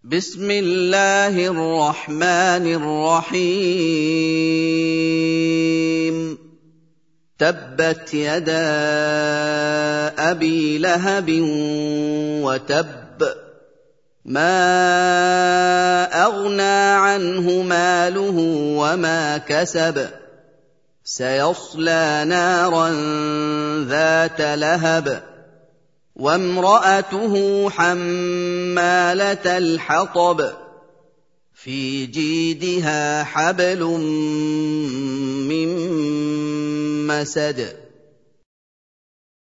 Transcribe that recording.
بسم الله الرحمن الرحيم تبت يدا أبي لهب وتب ما أغنى عنه ماله وما كسب سيصلى نارا ذات لهب وامرأته حمالة الحطب في جيدها حبل من مسد